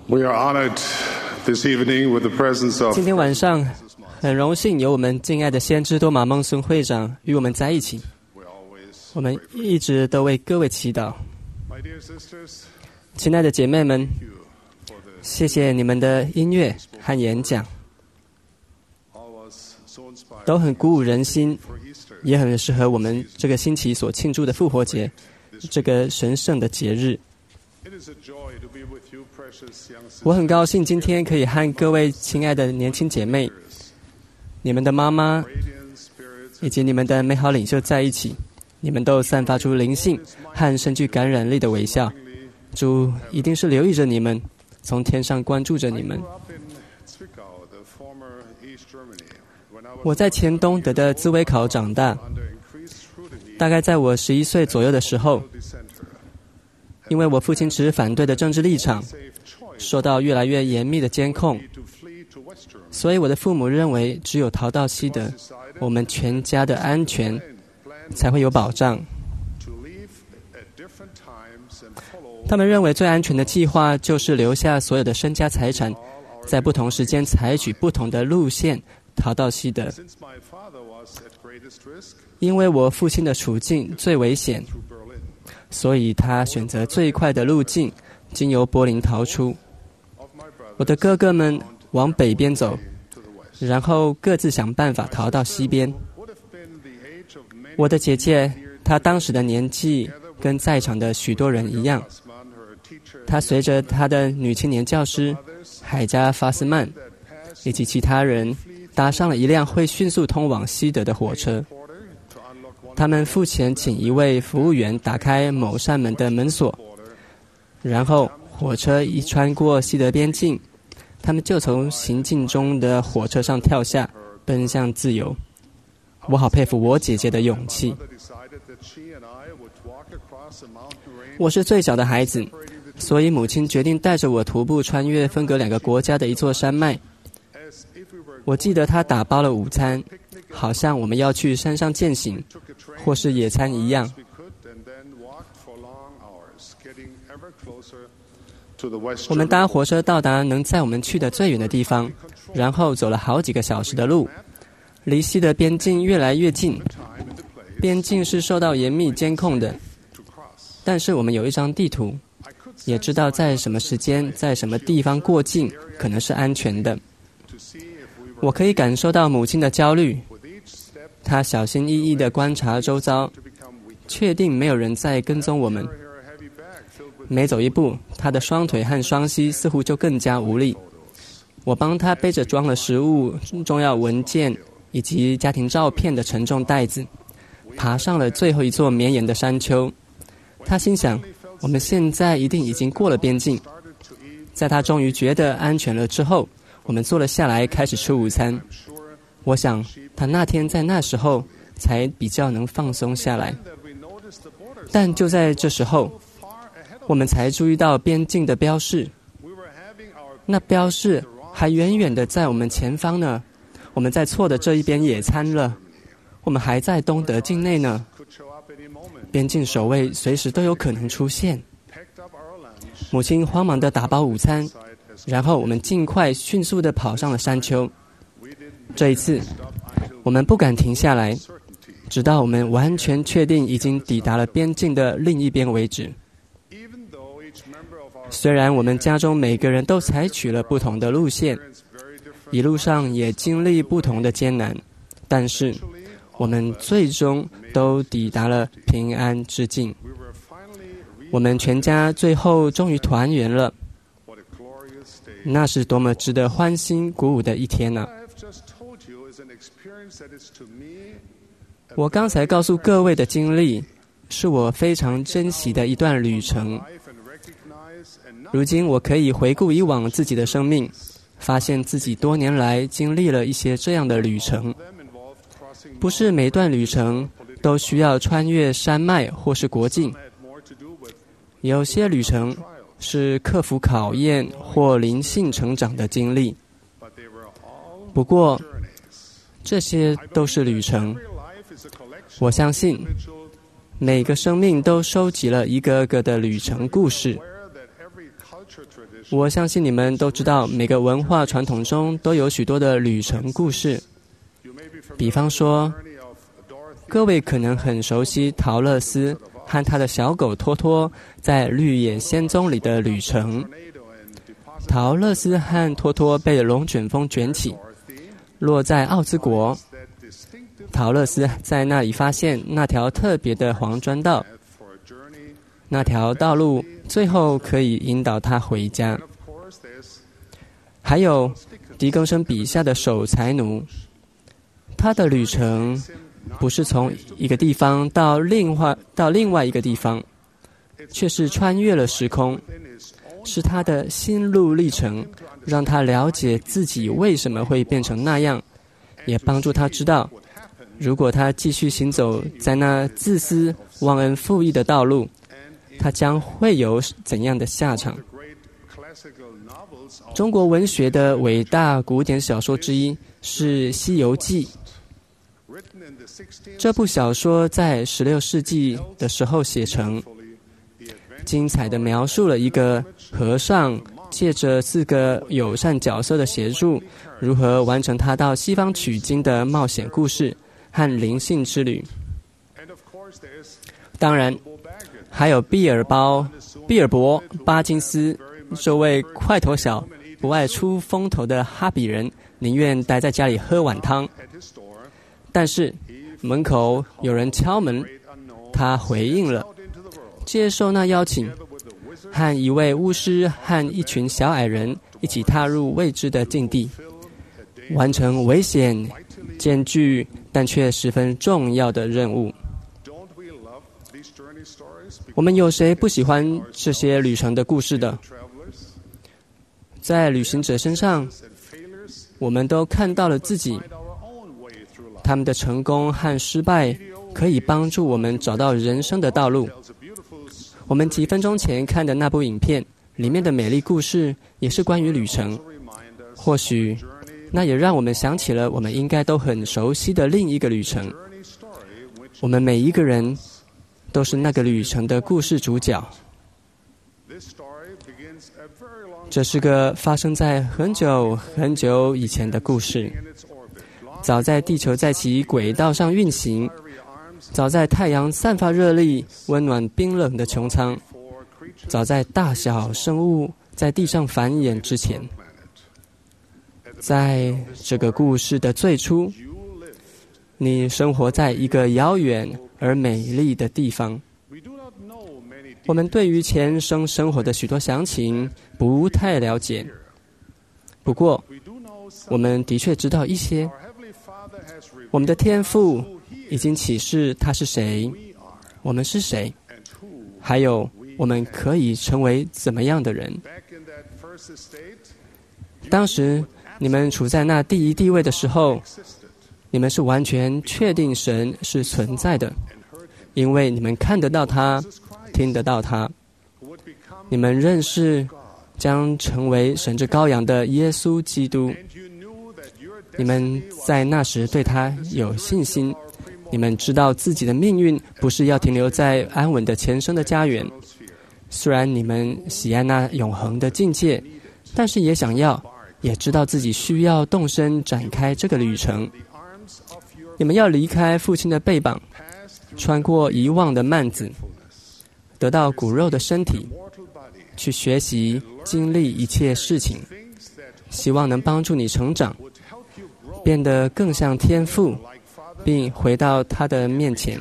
We are honored this evening with the presence of 今天晚上很荣幸有我们敬爱的先知多马孟孙会长与我们在一起。我们一直都为各位祈祷。亲爱的姐妹们，谢谢你们的音乐和演讲，都很鼓舞人心，也很适合我们这个星期所庆祝的复活节这个神圣的节日。我很高兴今天可以和各位亲爱的年轻姐妹、你们的妈妈以及你们的美好领袖在一起。你们都散发出灵性和深具感染力的微笑，主一定是留意着你们，从天上关注着你们。我在前东德的兹威考长大，大概在我11岁左右的时候，因为我父亲持反对的政治立场，受到越来越严密的监控，所以我的父母认为只有逃到西德，我们全家的安全才会有保障。他们认为最安全的计划就是留下所有的身家财产，在不同时间采取不同的路线逃到西德。因为我父亲的处境最危险，所以他选择最快的路径，经由柏林逃出。我的哥哥们往北边走，然后各自想办法逃到西边。我的姐姐，她当时的年纪跟在场的许多人一样，她随着她的女青年教师海加·法斯曼以及其他人搭上了一辆会迅速通往西德的火车。他们付钱请一位服务员打开某扇门的门锁，然后火车一穿过西德边境，他们就从行进中的火车上跳下，奔向自由。我好佩服我姐姐的勇气。我是最小的孩子，所以母亲决定带着我徒步穿越分隔2个国家的一座山脉。我记得她打包了午餐，好像我们要去山上健行或是野餐一样。我们搭火车到达能载我们去的最远的地方，然后走了好几个小时的路，离西德边境越来越近。边境是受到严密监控的，但是我们有一张地图，也知道在什么时间在什么地方过境可能是安全的。我可以感受到母亲的焦虑，她小心翼翼地观察周遭，确定没有人在跟踪我们。每走一步，她的双腿和双膝似乎就更加无力。我帮她背着装了食物、重要文件以及家庭照片的沉重袋子，爬上了最后一座绵延的山丘。她心想，我们现在一定已经过了边境。在她终于觉得安全了之后，我们坐了下来，开始吃午餐。我想，她那天在那时候才比较能放松下来。但就在这时候，我们才注意到边境的标示，那标示还远远的在我们前方呢。我们在错的这一边野餐了，我们还在东德境内呢。边境守卫随时都有可能出现。母亲慌忙地打包午餐，然后我们尽快迅速地跑上了山丘。这一次，我们不敢停下来，直到我们完全确定已经抵达了边境的另一边为止。虽然我们家中每个人都采取了不同的路线，一路上也经历不同的艰难，但是我们最终都抵达了平安之境。我们全家最后终于团圆了，那是多么值得欢欣鼓舞的一天呢！我刚才告诉各位的经历，是我非常珍惜的一段旅程。如今我可以回顾以往自己的生命，发现自己多年来经历了一些这样的旅程。不是每段旅程都需要穿越山脉或是国境，有些旅程是克服考验或灵性成长的经历。不过，这些都是旅程。我相信，每个生命都收集了一个个的旅程故事。 我相信你们都知道，每个文化传统中都有许多的旅程故事。比方说，各位可能很熟悉桃乐丝和他的小狗托托在《绿野仙踪》里的旅程。桃乐丝和托托被龙卷风卷起，落在奥兹国。桃乐丝在那里发现那条特别的黄砖道，那条道路最后可以引导他回家。还有狄更生笔下的守财奴，他的旅程不是从一个地方到另外一个地方，却是穿越了时空，是他的心路历程，让他了解自己为什么会变成那样，也帮助他知道，如果他继续行走在那自私、忘恩负义的道路，他将会有怎样的下场。中国文学的伟大古典小说之一是《西游记》。这部小说在16世纪的时候写成，精彩地描述了一个和尚借着4个友善角色的协助，如何完成他到西方取经的冒险故事和灵性之旅。当然，还有毕尔伯·巴金斯这位块头小、不爱出风头的哈比人，宁愿待在家里喝碗汤。但是门口有人敲门，他回应了，接受那邀请，和一位巫师和一群小矮人一起踏入未知的境地，完成危险、艰巨但却十分重要的任务。我们有谁不喜欢这些旅程的故事的？在旅行者身上，我们都看到了自己，他们的成功和失败可以帮助我们找到人生的道路。我们几分钟前看的那部影片里面的美丽故事也是关于旅程，或许那也让我们想起了我们应该都很熟悉的另一个旅程。我们每一个人都是那个旅程的故事主角。这是个发生在很久很久以前的故事。早在地球在其轨道上运行，早在太阳散发热力、温暖冰冷的穹苍，早在大小生物在地上繁衍之前，在这个故事的最初，你生活在一个遥远而美丽的地方。我们对于前生生活的许多详情不太了解，不过我们的确知道一些。我们的天父已经启示他是谁，我们是谁，还有我们可以成为怎么样的人。当时你们处在那第一地位的时候，你们是完全确定神是存在的，因为你们看得到他，听得到他。你们认识将成为神之羔羊的耶稣基督，你们在那时对他有信心，你们知道自己的命运不是要停留在安稳的前生的家园。虽然你们喜爱那永恒的境界，但是也想要，也知道自己需要动身展开这个旅程。你们要离开父亲的背膀，穿过遗忘的幔子，得到骨肉的身体，去学习经历一切事情，希望能帮助你成长，变得更像天父，并回到他的面前。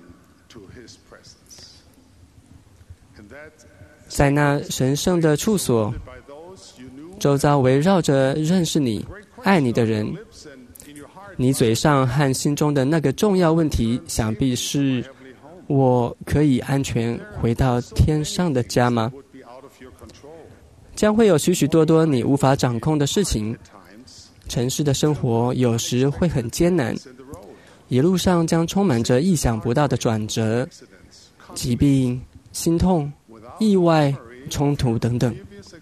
在那神圣的处所，周遭围绕着认识你、爱你的人。你嘴上和心中的那个重要问题，想必是：我可以安全回到天上的家吗？将会有许许多多你无法掌控的事情。城市的生活有时会很艰难，一路上将充满着意想不到的转折、疾病、心痛、意外、冲突等等。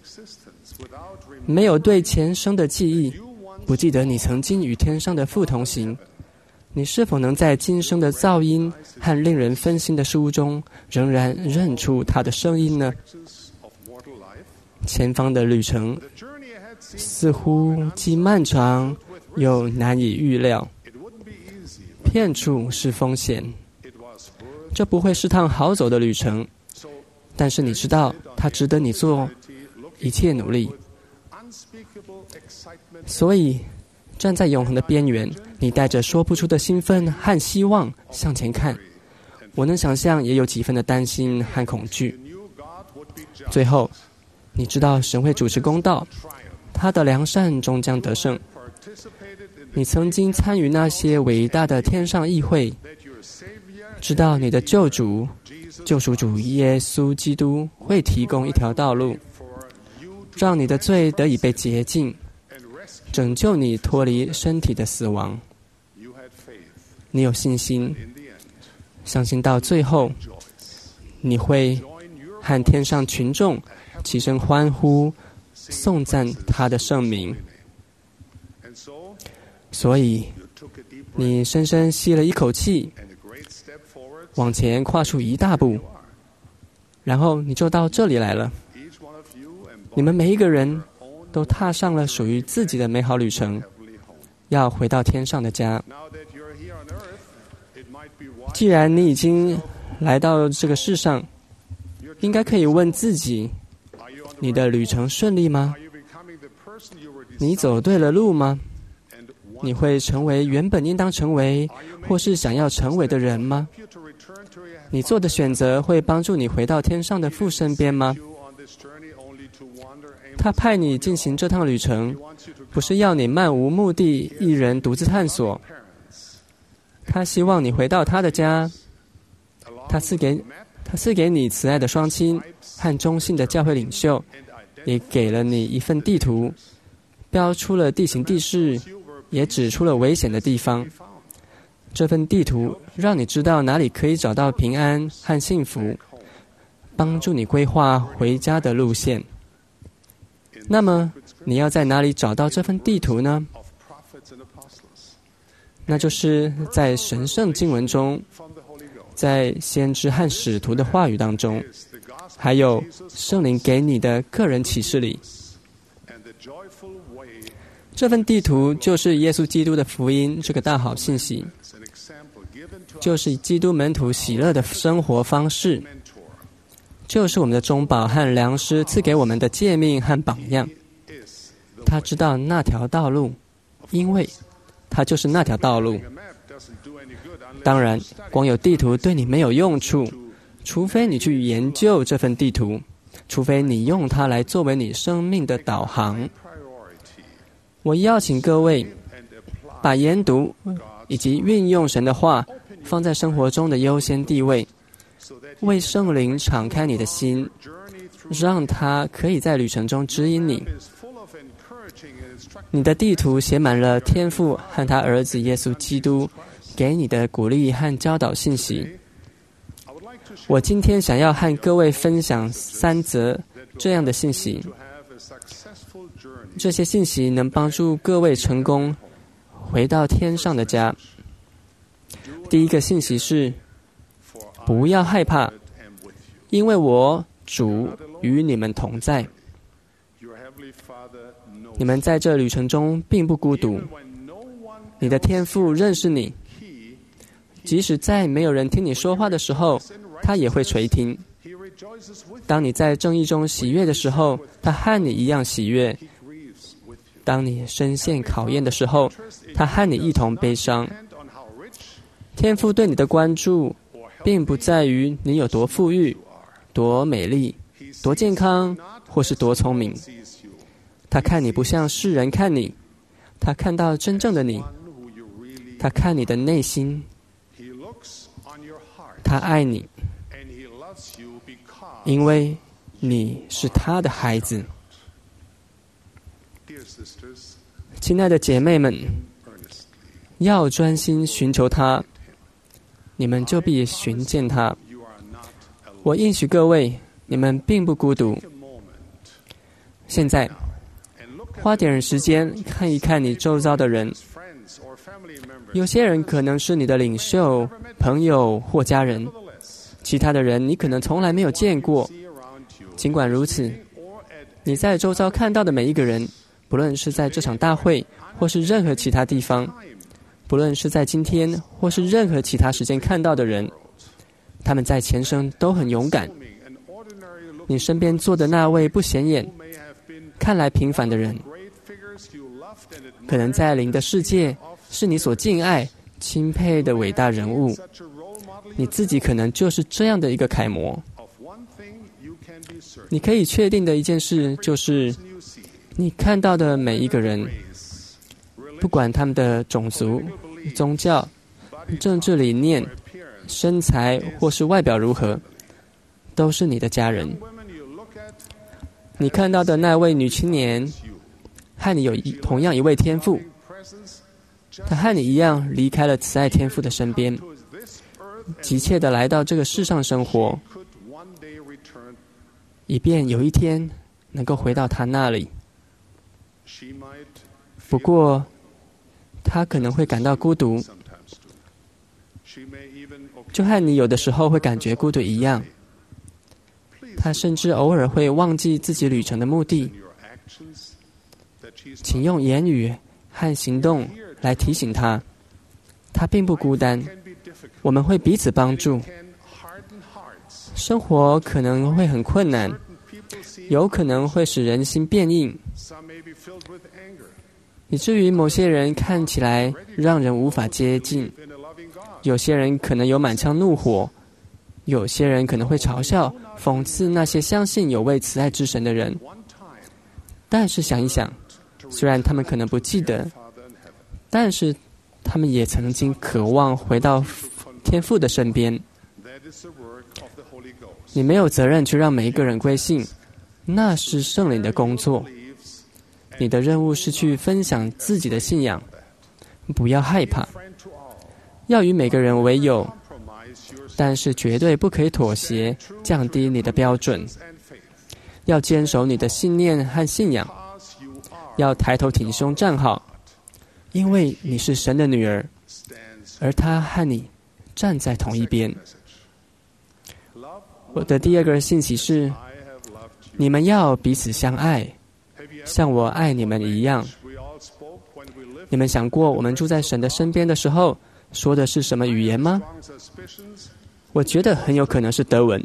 没有对前生的记忆，不记得你曾经与天上的父同行，你是否能在今生的噪音和令人分心的事物中，仍然认出他的声音呢？ 前方的旅程似乎既漫长又难以预料，片处是风险，这不会是趟好走的旅程。但是你知道，它值得你做一切努力。所以，站在永恒的边缘，你带着说不出的兴奋和希望向前看。我能想象，也有几分的担心和恐惧。最后，你知道神会主持公道，他的良善终将得胜。你曾经参与那些伟大的天上议会，知道你的救赎主耶稣基督会提供一条道路，让你的罪得以被洁净，拯救你脱离身体的死亡。你有信心，相信到最后，你会和天上群众齐声欢呼，颂赞他的圣名。所以，你深深吸了一口气，往前跨出一大步，然后你就到这里来了。你们每一个人都踏上了属于自己的美好旅程，要回到天上的家。既然你已经来到这个世上，应该可以问自己，你的旅程顺利吗？你走对了路吗？你会成为原本应当成为或是想要成为的人吗？你做的选择会帮助你回到天上的父身边吗？他派你进行这趟旅程，不是要你漫无目的一人独自探索。他希望你回到他的家，他赐给你慈爱的双亲和忠信的教会领袖，也给了你一份地图，标出了地形地势，也指出了危险的地方。这份地图让你知道哪里可以找到平安和幸福，帮助你规划回家的路线。那么，你要在哪里找到这份地图呢？那就是在神圣经文中，在先知和使徒的话语当中，还有圣灵给你的个人启示里。这份地图就是耶稣基督的福音，这个大好信息，就是基督门徒喜乐的生活方式，就是我们的中保和良师赐给我们的诫命和榜样。他知道那条道路，因为他就是那条道路。当然，光有地图对你没有用处，除非你去研究这份地图，除非你用它来作为你生命的导航。我邀请各位把研读以及运用神的话放在生活中的优先地位，为圣灵敞开你的心，让他可以在旅程中指引你。你的地图写满了天父和他儿子耶稣基督给你的鼓励和教导信息。我今天想要和各位分享3则这样的信息，这些信息能帮助各位成功回到天上的家。第一个信息是，不要害怕，因为我主与你们同在。你们在这旅程中并不孤独，你的天父认识你，即使在没有人听你说话的时候，他也会垂听。当你在正义中喜悦的时候，他和你一样喜悦；当你深陷考验的时候，他和你一同悲伤。天父对你的关注，并不在于你有多富裕、多美丽、多健康，或是多聪明。他看你不像世人看你，他看到真正的你，他看你的内心，他爱你，因为你是他的孩子。亲爱的姐妹们，要专心寻求他，你们就必寻见他。我应许各位，你们并不孤独。现在花点时间看一看你周遭的人，有些人可能是你的领袖、朋友或家人，其他的人你可能从来没有见过。尽管如此， 你在周遭看到的每一个人，不论是在这场大会，或是任何其他地方，不论是在今天，或是任何其他时间看到的人，他们在前生都很勇敢。你身边坐的那位不显眼、看来平凡的人，可能在灵的世界是你所敬爱、钦佩的伟大人物。你自己可能就是这样的一个楷模。你可以确定的一件事就是，你看到的每一个人，不管他们的种族、宗教、政治理念、身材或是外表如何，都是你的家人。你看到的那位女青年，和你有同样一位天父，她和你一样离开了慈爱天父的身边，急切地来到这个世上生活，以便有一天能够回到他那里。不过，他可能会感到孤独，就和你有的时候会感觉孤独一样。他甚至偶尔会忘记自己旅程的目的。请用言语和行动来提醒他，他并不孤单，我们会彼此帮助。生活可能会很困难，有可能会使人心变硬，以至于某些人看起来让人无法接近。有些人可能有满腔怒火，有些人可能会嘲笑、讽刺那些相信有位慈爱之神的人。但是想一想，虽然他们可能不记得，但是他们也曾经渴望回到天父的身边。你没有责任去让每一个人归信，那是圣灵的工作。你的任务是去分享自己的信仰，不要害怕，要与每个人为友，但是绝对不可以妥协，降低你的标准。要坚守你的信念和信仰，要抬头挺胸站好，因为你是神的女儿，而他和你站在同一边。我的第二个信息是，你们要彼此相爱，像我爱你们一样。你们想过我们住在神的身边的时候说的是什么语言吗？我觉得很有可能是德文。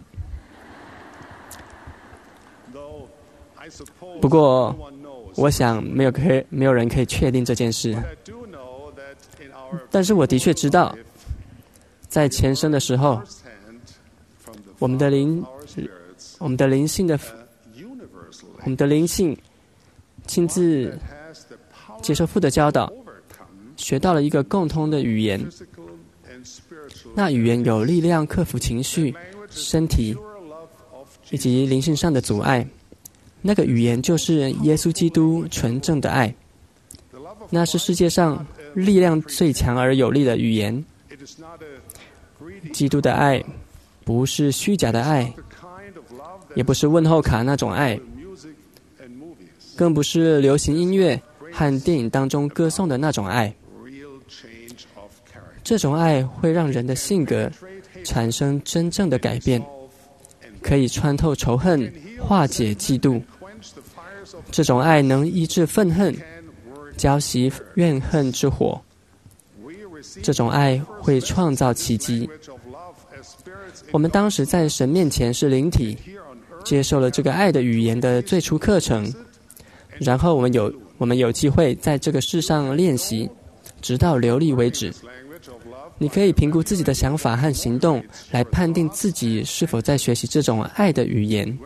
不过我想没有人可以确定这件事。但是我的确知道，在前生的时候，我们的灵性亲自接受父的教导，学到了一个共通的语言。那语言有力量克服情绪、身体以及灵性上的阻碍。那个语言就是耶稣基督纯正的爱，那是世界上力量最强而有力的语言。基督的爱不是虚假的爱，也不是问候卡那种爱，更不是流行音乐和电影当中歌颂的那种爱。这种爱会让人的性格产生真正的改变，可以穿透仇恨，化解嫉妒。这种爱能医治愤恨，浇熄怨恨之火。这种爱会创造奇迹。我们当时在神面前是灵体，接受了这个爱的语言的最初课程，然后我们有机会在这个世上练习，直到流利为止。你可以评估自己的想法和行动，来判定自己是否在学习这种爱的语言。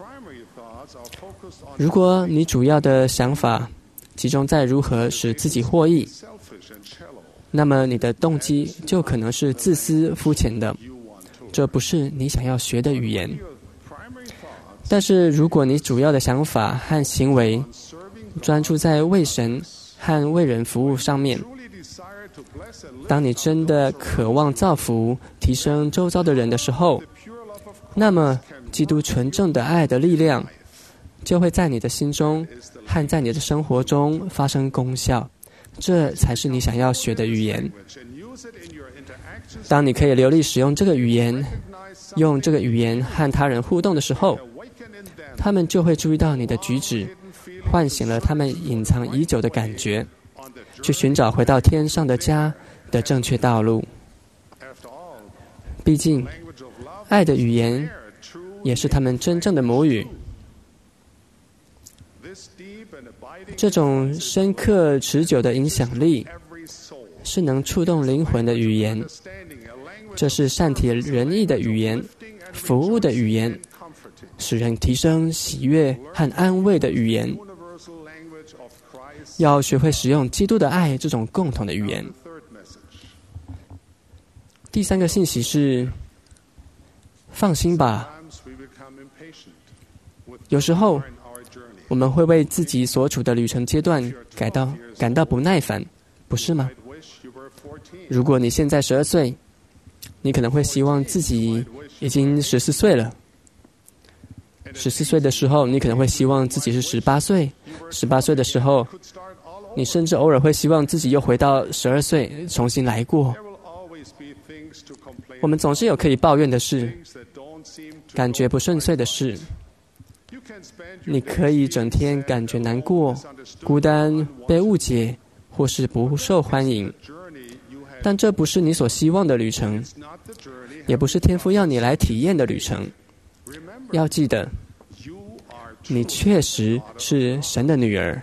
如果你主要的想法集中在如何使自己获益，那么你的动机就可能是自私肤浅的，这不是你想要学的语言。但是如果你主要的想法和行为专注在为神和为人服务上面，当你真的渴望造福、提升周遭的人的时候，那么基督纯正的爱的力量就会在你的心中和在你的生活中发生功效。这才是你想要学的语言。当你可以流利使用这个语言，用这个语言和他人互动的时候， 他们就会注意到你的举止，唤醒了他们隐藏已久的感觉，去寻找回到天上的家的正确道路。毕竟，爱的语言也是他们真正的母语。这种深刻持久的影响力是能触动灵魂的语言，这是善体人意的语言，服务的语言，使人提升喜悦和安慰的语言。要学会使用基督的爱这种共同的语言。第三个信息是，放心吧。有时候我们会为自己所处的旅程阶段感到不耐烦，不是吗？如果你现在12岁，你可能会希望自己已经14岁了。14岁的时候，你可能会希望自己是18岁。18岁的时候，你甚至偶尔会希望自己又回到12岁，重新来过。我们总是有可以抱怨的事，感觉不顺遂的事。你可以整天感觉难过、孤单、被误解，或是不受欢迎。但这不是你所希望的旅程，也不是天父要你来体验的旅程。要记得，你确实是神的女儿。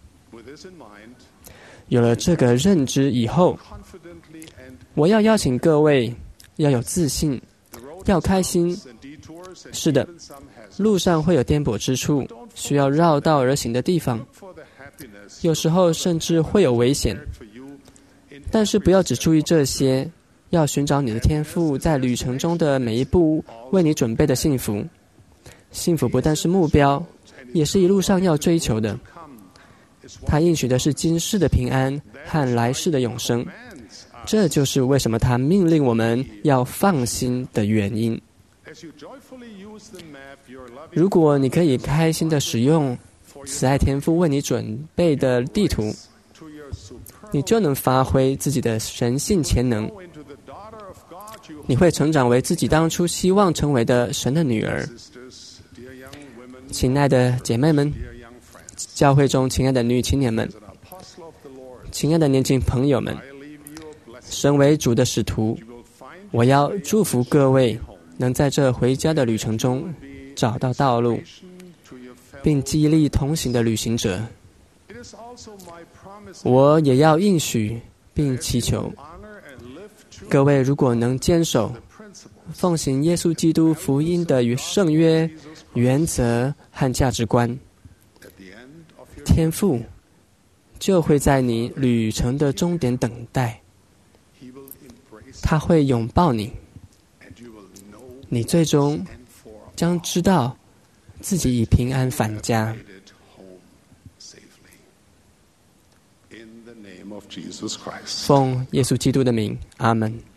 有了这个认知以后，我要邀请各位要有自信，要开心。是的，路上会有颠簸之处，需要绕道而行的地方，有时候甚至会有危险。但是不要只注意这些，要寻找你的天父在旅程中的每一步为你准备的幸福。幸福不但是目标，也是一路上要追求的。他应许的是今世的平安和来世的永生，这就是为什么他命令我们要放心的原因。如果你可以开心地使用慈爱天父为你准备的地图，你就能发挥自己的神性潜能，你会成长为自己当初希望成为的神的女儿。亲爱的姐妹们，教会中亲爱的女青年们，亲爱的年轻朋友们，身为主的使徒，我要祝福各位能在这回家的旅程中找到道路，并激励同行的旅行者。我也要应许并祈求各位，如果能坚守奉行耶稣基督福音的圣约、原则和价值观，天父就会在你旅程的终点等待，他会拥抱你，你最终将知道自己已平安返家。奉耶稣基督的名，阿们。